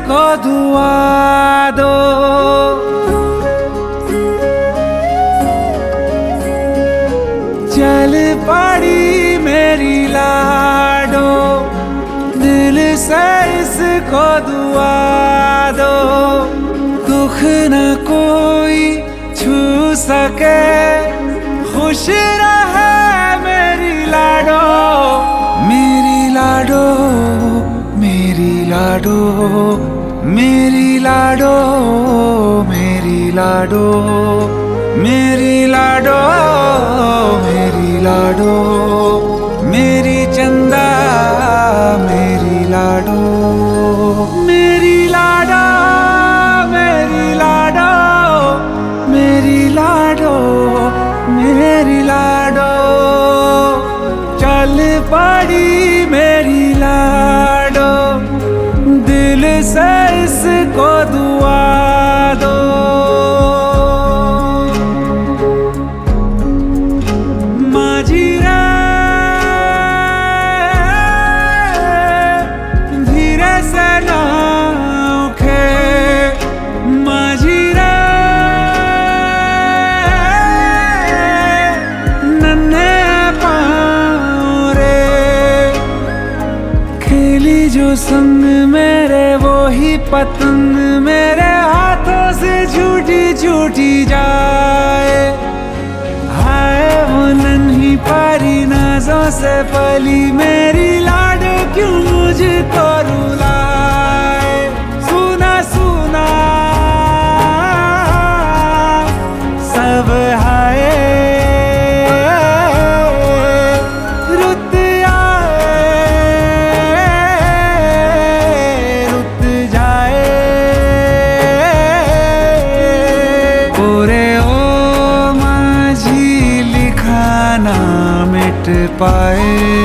इसको दुआ दो। चल पड़ी मेरी लाडो, दिल से इसको दुआ दो। दुख न कोई छू सके, खुश रहे मेरी लाडो, मेरी लाडो, मेरी लाडो, मेरी लाडो, मेरी लाडो, मेरी लाडो, मेरी लाडो, मेरी चंदा, मेरी लाडो, मेरी लाडो, मेरी लाडो, मेरी लाडो, मेरी लाडो। चल पड़ी मेरी लाडो, दिल से इसको दुआ दो। माझी रे धीरे से ना उठे, माझी रे नन्हे पाँव रे। खेली जो संग मेरे वो ही पतंग मेरे हाथों से छूटी छूटी जाए। हाय वो नन्ही पारी नाजों से पली मेरी लाडो, क्यों मुझको रुलाए। सुना सुना सब हाय, रुत आए रुत जाए। पूरे ओ माझी लिखा ना मिट पाए।